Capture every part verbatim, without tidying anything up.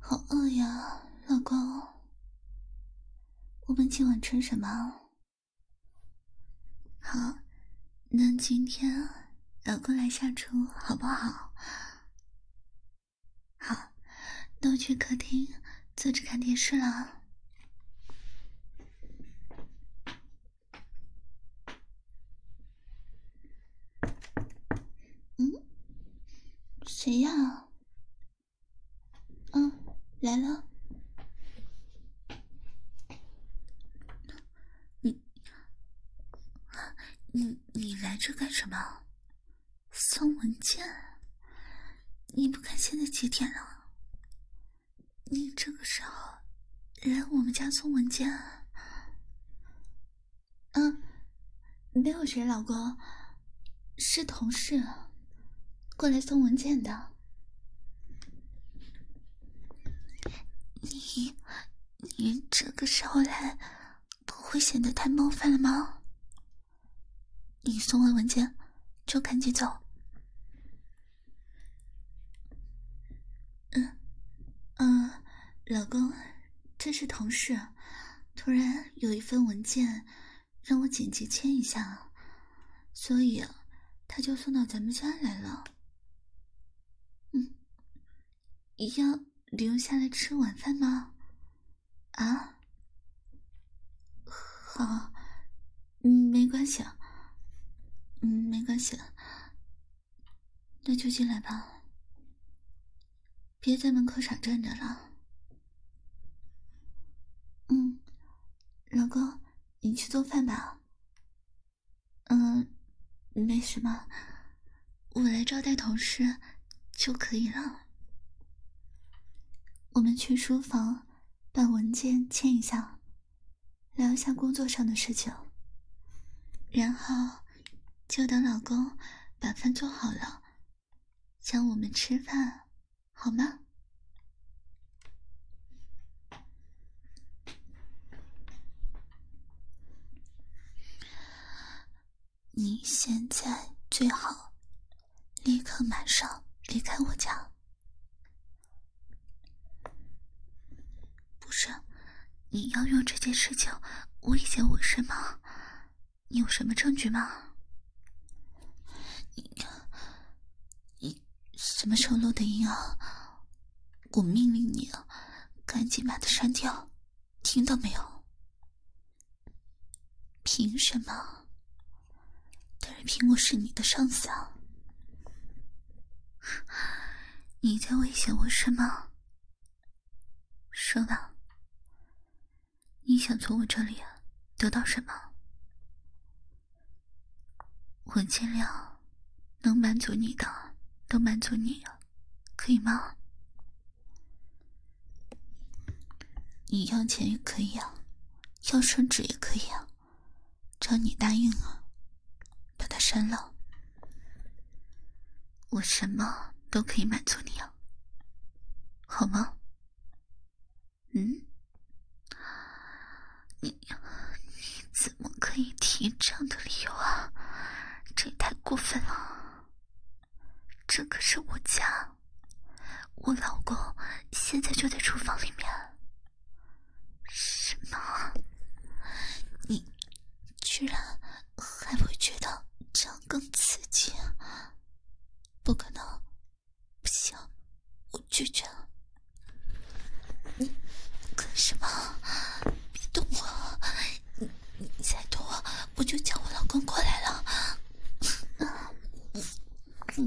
好饿呀，老公。我们今晚吃什么？好，那今天老公来下厨好不好？好，那我去客厅坐着看电视了。嗯，谁呀？嗯，来了。你，你，你来这干什么？送文件？你不看现在几点了？你这个时候来我们家送文件？嗯，没有谁，老公，是同事过来送文件的。你，你这个时候来，不会显得太冒犯了吗？你送完文件就赶紧走。嗯嗯，老公，这是同事，突然有一份文件让我紧急签一下，所以他就送到咱们家来了。嗯，要留下来吃晚饭吗？啊？好，嗯，没关系，嗯，没关系，那就进来吧，别在门口傻站着了。嗯，老公，你去做饭吧。嗯，没什么，我来招待同事就可以了。我们去书房把文件签一下，聊一下工作上的事情，然后就等老公把饭做好了，叫我们吃饭，好吗？你现在最好立刻马上离开我家。不是，你要用这件事情威胁我是吗？你有什么证据吗？你你什么时候录的音啊？我命令你赶紧把它删掉，听到没有？凭什么？当然凭我是你的上司啊！你在威胁我是吗？说吧，你想从我这里得到什么？我尽量能满足你的都满足你，可以吗？你要钱也可以啊，要圣旨也可以啊，只要你答应啊，把它删了，我什么都可以满足你啊，好吗？嗯？你你怎么可以提这样的理由啊？这也太过分了！这可是我家，我老公现在就在厨房里面。什么？你居然还会觉得这样更刺激？不可能，不行，我拒绝了。你干什么？别动我！你你再动我，我就叫我老公过来了。嗯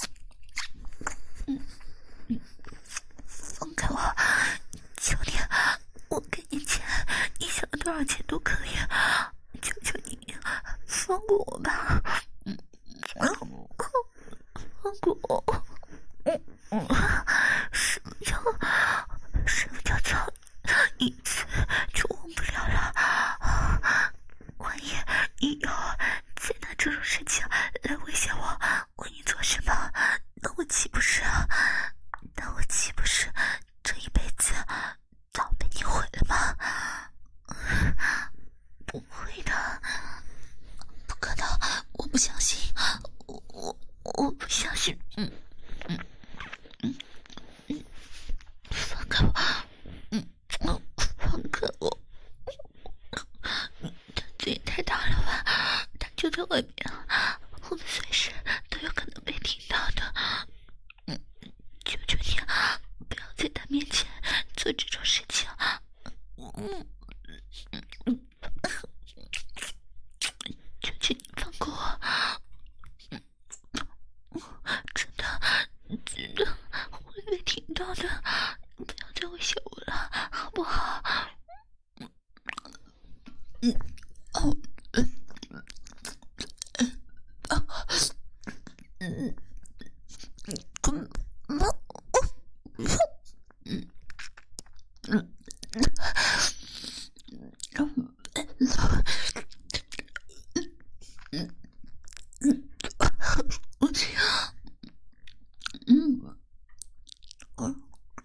嗯嗯，放开我！求你，我给你钱，你想要多少钱都可以，求求你放过我吧！嗯，放过我！嗯嗯，什么叫什么叫操一次就忘不了了？万一你以后再拿这种事情来威胁我，问你做什么，那我岂不是那我岂不是这一辈子早被你毁了吗？不会的，不可能，我不相信，我我我不相信。嗯嗯嗯嗯，放开我！ 外面，我们随时都有可能被听到的。嗯，求求你，不要在他面前做这种事情。嗯嗯嗯，求求你放过我。嗯，真的真的会被听到的，不要再威胁我了，好不好？嗯哦嗯嗯嗯嗯，干嘛？嗯嗯嗯嗯嗯嗯嗯。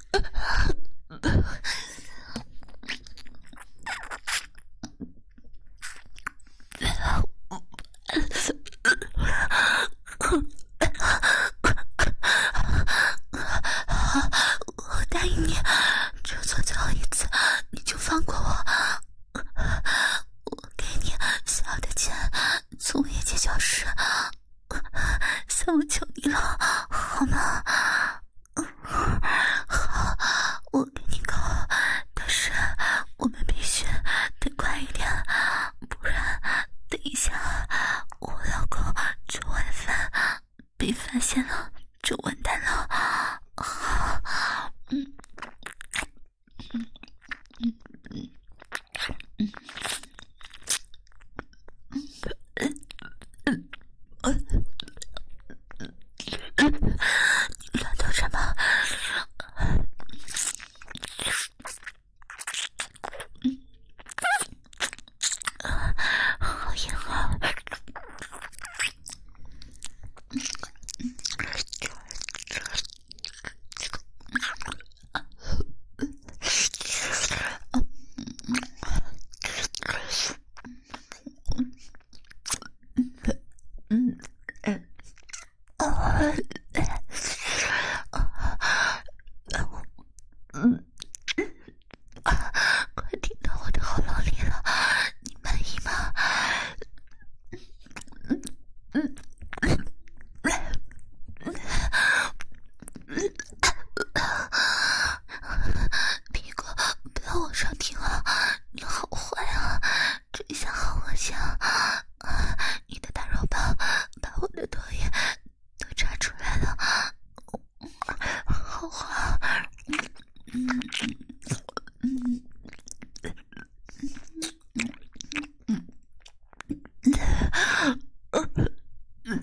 我答应你，这做最后一次，你就放过我。我给你所有的钱，从业界教室，算我求你了，好吗？好，我给你搞，但是我们必须得快一点，不然等一下我老公做晚饭被发现了就完蛋了。好，嗯嗯嗯嗯嗯嗯嗯嗯，你乱动什么？好痒啊！嗯嗯啊嗯啊！快听到我的喉咙里了，你满意吗？嗯嗯嗯屁股不要往上挺啊！你好坏啊！这一下好恶心啊！你的大肉棒把我的头也都插出来了，好滑！嗯嗯嗯嗯嗯，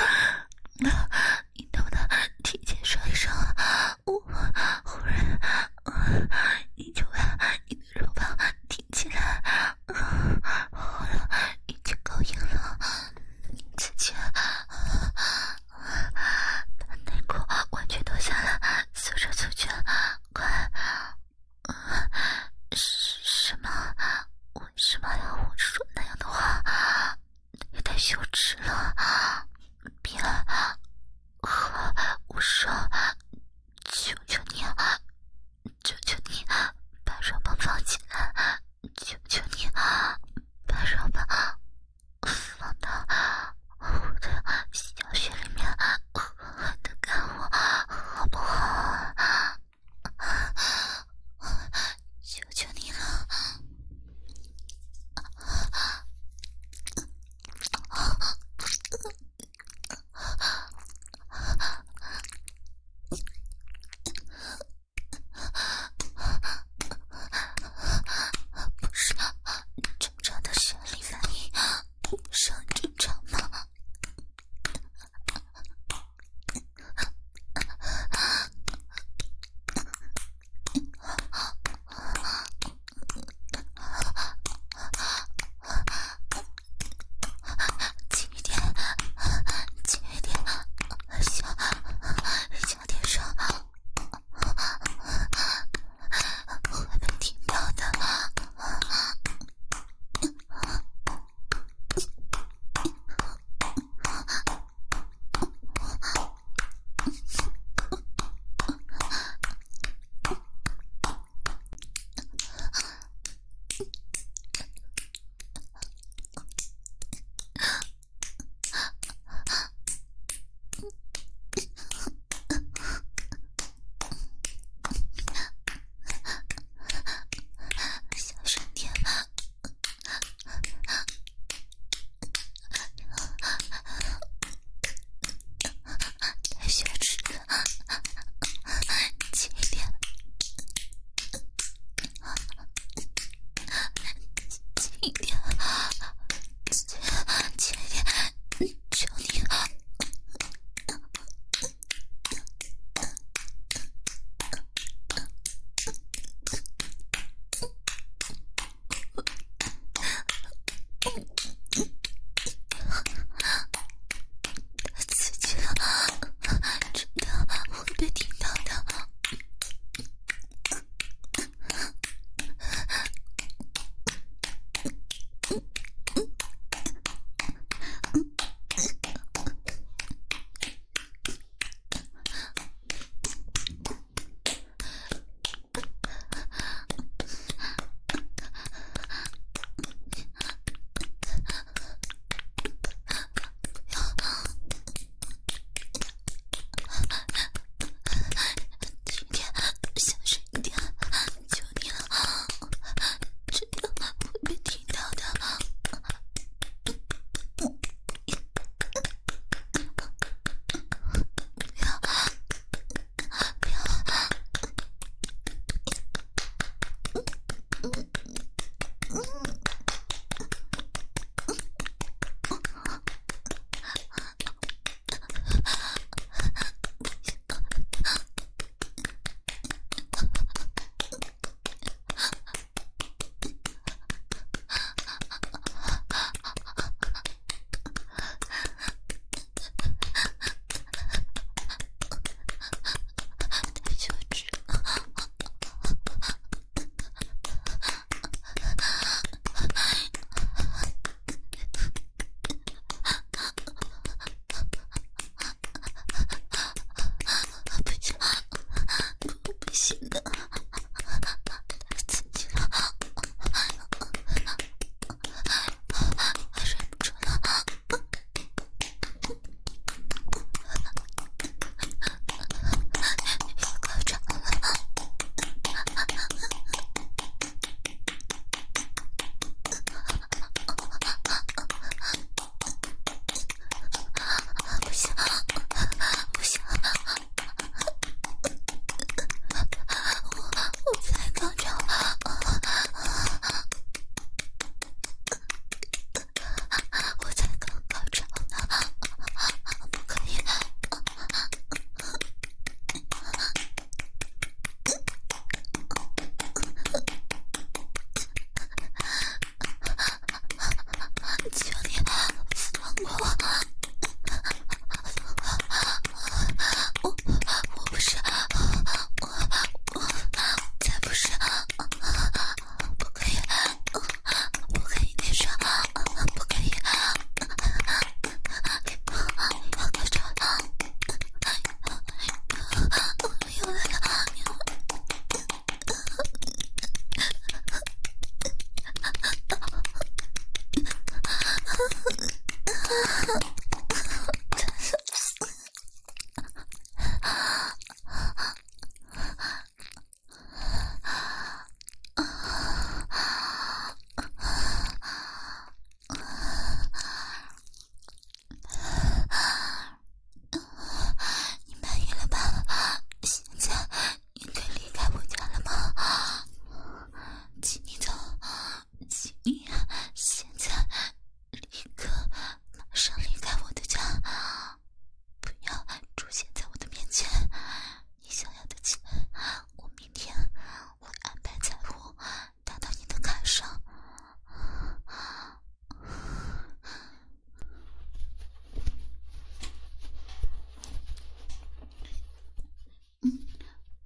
你能不能提前说一声啊？我忽然，嗯，你就把你的肉棒挺起来，嗯，好了，已经够硬了，你自己把内裤完全脱下来，缩着出去，快！嗯，什么？为什么要我说那样的话？也太羞耻了！别和我说，求求你，求求你，把肉棒放起来！求求你，把肉棒放到我的小穴里面，狠狠地干我，好不好？求求你了！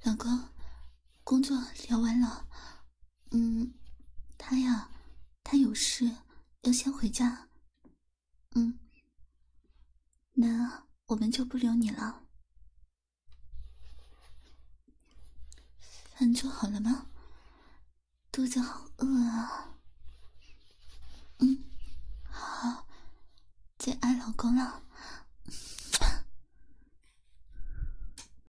老公，工作聊完了，嗯，他呀，他有事要先回家，嗯，那我们就不留你了。饭做好了吗？肚子好饿啊。嗯，好，最爱老公了。